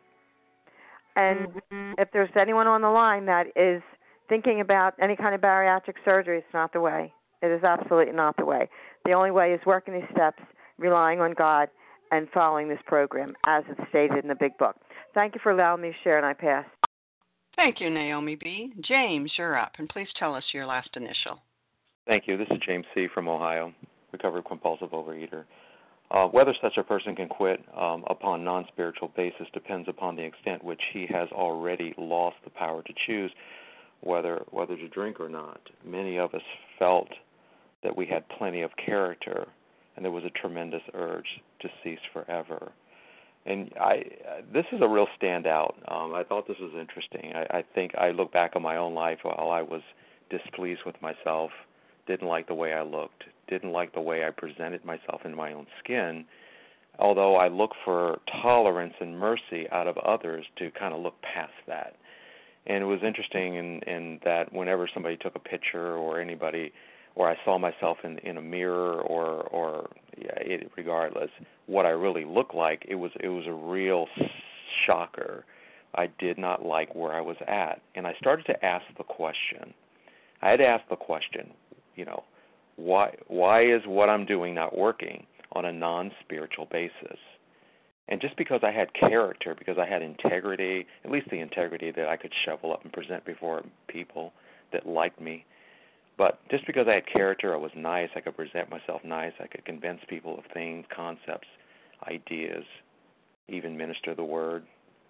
And mm-hmm. if there's anyone on the line that is thinking about any kind of bariatric surgery, it's not the way. It is absolutely not the way. The only way is working these steps, relying on God, and following this program as it's stated in the Big Book. Thank you for allowing me to share, and I pass. Thank you, Naomi B. James, you're up, and please tell us your last initial. Thank you. This is James C. from Ohio, recovered compulsive overeater. Uh, whether such a person can quit um, upon non-spiritual basis depends upon the extent which he has already lost the power to choose whether whether to drink or not. Many of us felt that we had plenty of character, and there was a tremendous urge to cease forever. And I, this is a real standout. Um, I thought this was interesting. I, I think I look back on my own life while I was displeased with myself, didn't like the way I looked, didn't like the way I presented myself in my own skin, although I look for tolerance and mercy out of others to kind of look past that. And it was interesting in, in that whenever somebody took a picture or anybody, or I saw myself in, in a mirror or, or yeah, it, regardless, what I really looked like, it was it was a real shocker. I did not like where I was at. And I started to ask the question. I had to ask the question, you know, why why is what I'm doing not working on a non-spiritual basis? And just because I had character, because I had integrity, at least the integrity that I could shovel up and present before people that liked me, but just because I had character, I was nice, I could present myself nice, I could convince people of things, concepts, ideas, even minister the word.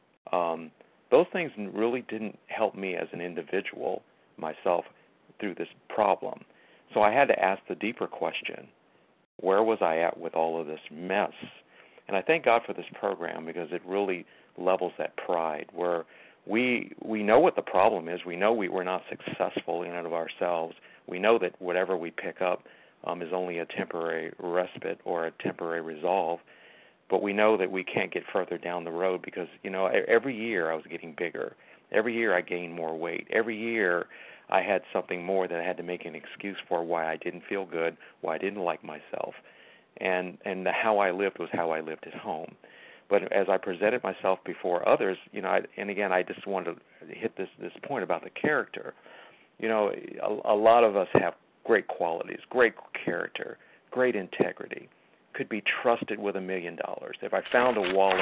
Um, those things really didn't help me as an individual, myself, through this problem. So I had to ask the deeper question, where was I at with all of this mess? And I thank God for this program because it really levels that pride where we we know what the problem is. We know we, we're not successful in and of ourselves. We know that whatever we pick up um, is only a temporary respite or a temporary resolve. But we know that we can't get further down the road because, you know, every year I was getting bigger. Every year I gained more weight. Every year I had something more that I had to make an excuse for why I didn't feel good, why I didn't like myself. And and the how I lived was how I lived at home. But as I presented myself before others, you know, I, and again, I just wanted to hit this, this point about the character. You know, a, a lot of us have great qualities, great character, great integrity, could be trusted with a million dollars. If I found a wallet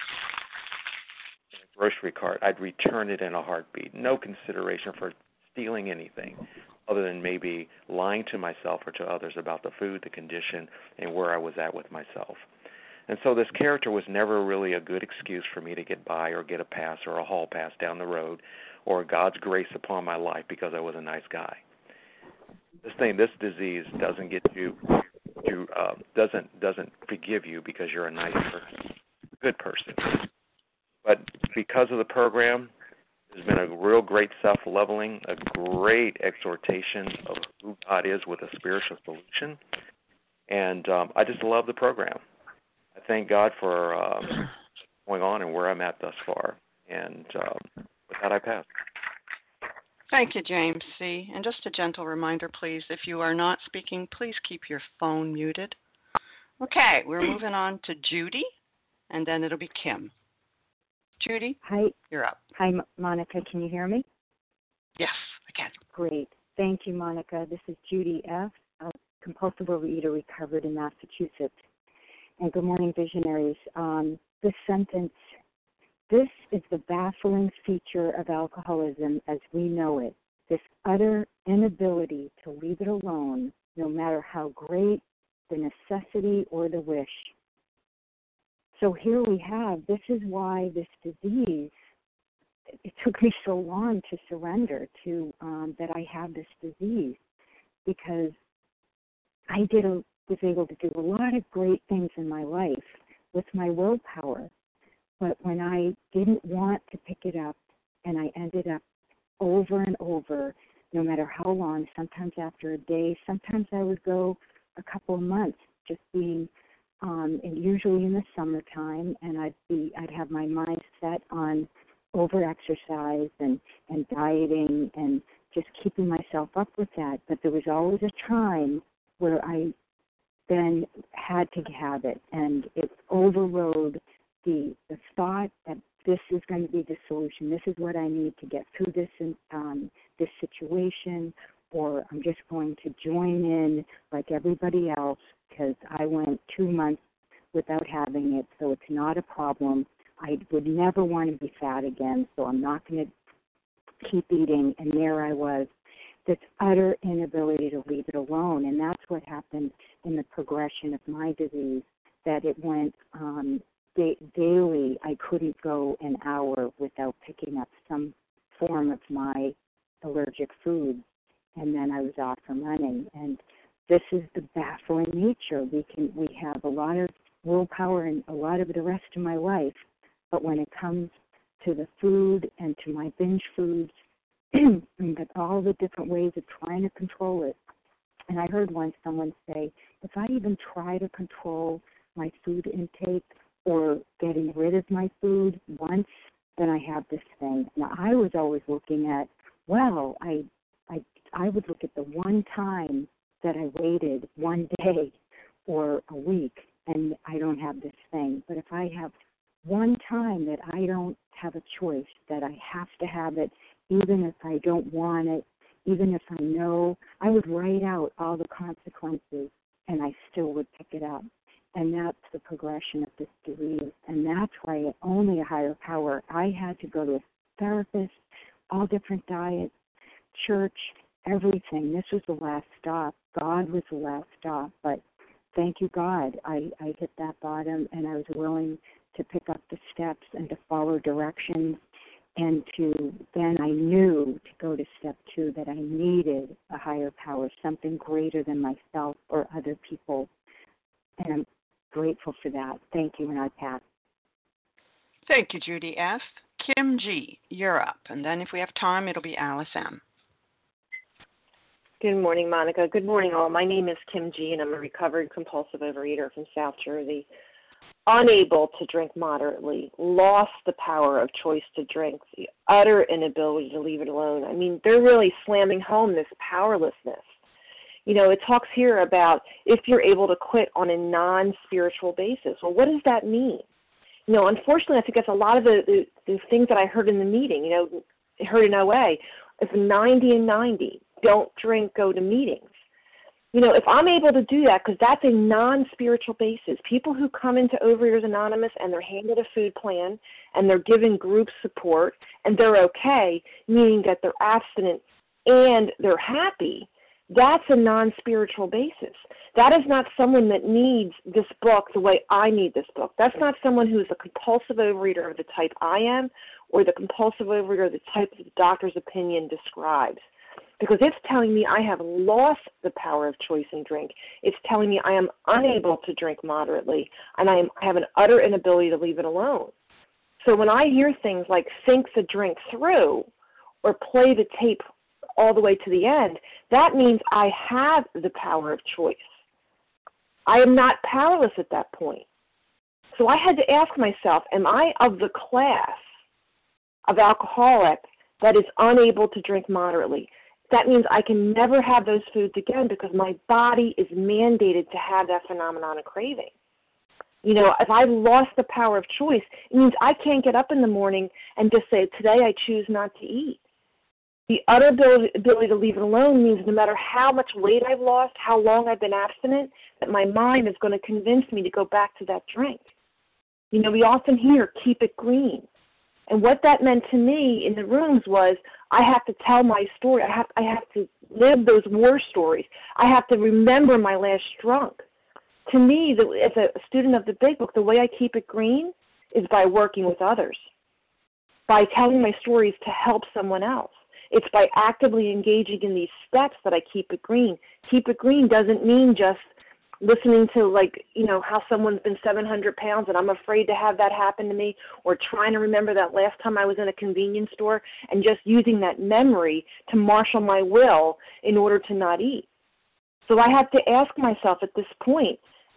in a grocery cart, I'd return it in a heartbeat. No consideration for stealing anything other than maybe lying to myself or to others about the food, the condition, and where I was at with myself. And so this character was never really a good excuse for me to get by or get a pass or a hall pass down the road or God's grace upon my life because I was a nice guy. This thing, this disease doesn't get you, to, uh, doesn't doesn't forgive you because you're a nice person, a good person. But because of the program, there's been a real great self-leveling, a great exhortation of who God is with a spiritual solution. And um, I just love the program. I thank God for um, what's going on and where I'm at thus far. And um, with that, I pass. Thank you, James C. And just a gentle reminder, please, if you are not speaking, please keep your phone muted. Okay, we're moving on to Judy, and then it'll be Kim. Judy, hi. You're up. Hi, Monica. Can you hear me? Yes, I can. Great. Thank you, Monica. This is Judy F., a compulsive overeater recovered in Massachusetts. And good morning, visionaries. Um, this sentence, this is the baffling feature of alcoholism as we know it, this utter inability to leave it alone, no matter how great the necessity or the wish. So here we have, this is why this disease, it took me so long to surrender to um, that I have this disease, because I did a, was able to do a lot of great things in my life with my willpower. But when I didn't want to pick it up, and I ended up over and over, no matter how long, sometimes after a day, sometimes I would go a couple of months just being, um, and usually in the summertime, and I'd be, I'd have my mind set on over-exercise and, and dieting and just keeping myself up with that. But there was always a time where I then had to have it, and it overrode the the thought that this is going to be the solution. This is what I need to get through this um, this situation, or I'm just going to join in like everybody else because I went two months without having it, so it's not a problem. I would never want to be fat again, so I'm not going to keep eating. And there I was, this utter inability to leave it alone. And that's what happened in the progression of my disease, that it went um, da- daily. I couldn't go an hour without picking up some form of my allergic food. And then I was off and running. And this is the baffling nature. We can we have a lot of willpower and a lot of the rest of my life. But when it comes to the food and to my binge foods, and all the different ways of trying to control it. And I heard once someone say, if I even try to control my food intake or getting rid of my food once, then I have this thing. Now, I was always looking at, well, I, I, I would look at the one time that I waited one day or a week, and I don't have this thing. But if I have one time that I don't have a choice, that I have to have it, even if I don't want it, even if I know, I would write out all the consequences and I still would pick it up. And that's the progression of this disease. And that's why only a higher power. I had to go to a therapist, all different diets, church, everything. This was the last stop. God was the last stop. But thank you, God. I, I hit that bottom and I was willing to pick up the steps and to follow directions, and to then I knew to go to step two that I needed a higher power, something greater than myself or other people, and I'm grateful for that. Thank you, and I pass. Thank you, Judy F. Kim G., you're up, and then if we have time, it'll be Alice M. Good morning, Monica. Good morning, all. My name is Kim G., and I'm a recovered compulsive overeater from South Jersey. Unable to drink moderately, lost the power of choice to drink, the utter inability to leave it alone. I mean, they're really slamming home this powerlessness. You know, it talks here about if you're able to quit on a non-spiritual basis. Well, what does that mean? You know, unfortunately, I think that's a lot of the, the, the things that I heard in the meeting, you know, heard in O A. It's ninety and ninety. Don't drink, go to meetings. You know, if I'm able to do that, because that's a non-spiritual basis, people who come into Overeaters Anonymous and they're handed a food plan and they're given group support and they're okay, meaning that they're abstinent and they're happy, that's a non-spiritual basis. That is not someone that needs this book the way I need this book. That's not someone who is a compulsive overeater of the type I am or the compulsive overeater of the type that the doctor's opinion describes. Because it's telling me I have lost the power of choice in drink. It's telling me I am unable to drink moderately, and I, am, I have an utter inability to leave it alone. So when I hear things like think the drink through or play the tape all the way to the end, that means I have the power of choice. I am not powerless at that point. So I had to ask myself, am I of the class of alcoholic that is unable to drink moderately? That means I can never have those foods again because my body is mandated to have that phenomenon of craving. You know, if I've lost the power of choice, it means I can't get up in the morning and just say, today I choose not to eat. The utter ability, ability to leave it alone means no matter how much weight I've lost, how long I've been abstinent, that my mind is going to convince me to go back to that drink. You know, we often hear, keep it green. And what that meant to me in the rooms was I have to tell my story. I have I have to live those war stories. I have to remember my last drunk. To me, the, as a student of the Big Book, the way I keep it green is by working with others, by telling my stories to help someone else. It's by actively engaging in these steps that I keep it green. Keep it green doesn't mean just listening to, like, you know, how someone's been seven hundred pounds and I'm afraid to have that happen to me, or trying to remember that last time I was in a convenience store and just using that memory to marshal my will in order to not eat. So I have to ask myself at this point,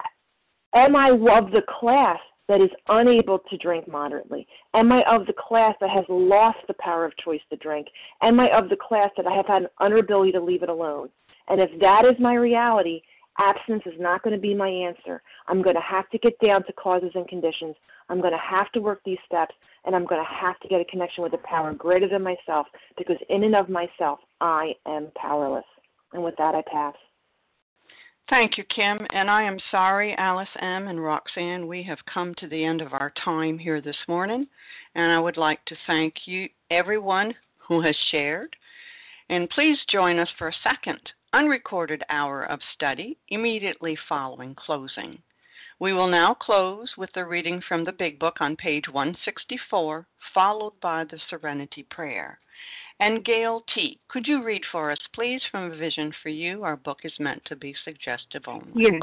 am I of the class that is unable to drink moderately? Am I of the class that has lost the power of choice to drink? Am I of the class that I have had an utter ability to leave it alone? And if that is my reality, abstinence is not going to be my answer. I'm going to have to get down to causes and conditions. I'm going to have to work these steps, and I'm going to have to get a connection with a power greater than myself, because in and of myself, I am powerless. And with that, I pass. Thank you, Kim. And I am sorry, Alice M. and Roxanne, we have come to the end of our time here this morning. And I would like to thank you, everyone who has shared. And please join us for a second unrecorded hour of study immediately following closing. We will now close with the reading from the Big Book on page one sixty-four, followed by the Serenity Prayer. And Gail T., could you read for us, please, from A Vision for You? Our book is meant to be suggestive only. Yes.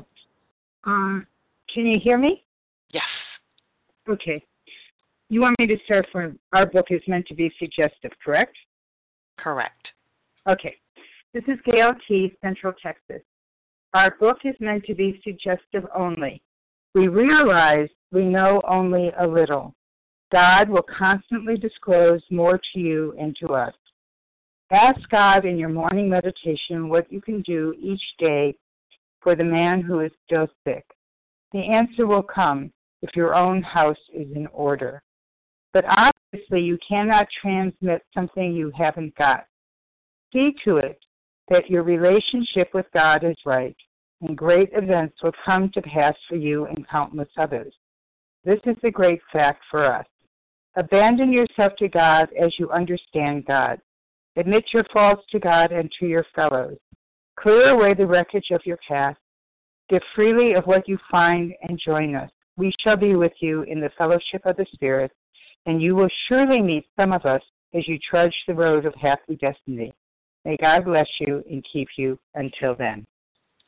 Um, can you hear me? Yes. Okay. You want me to start from Our Book is Meant to be Suggestive, correct? Correct. Okay. This is Gail T., Central Texas. Our book is meant to be suggestive only. We realize we know only a little. God will constantly disclose more to you and to us. Ask God in your morning meditation what you can do each day for the man who is still sick. The answer will come if your own house is in order. But obviously you cannot transmit something you haven't got. See to it that your relationship with God is right, and great events will come to pass for you and countless others. This is the great fact for us. Abandon yourself to God as you understand God. Admit your faults to God and to your fellows. Clear away the wreckage of your past. Give freely of what you find and join us. We shall be with you in the fellowship of the Spirit, and you will surely meet some of us as you trudge the road of happy destiny. May God bless you and keep you until then.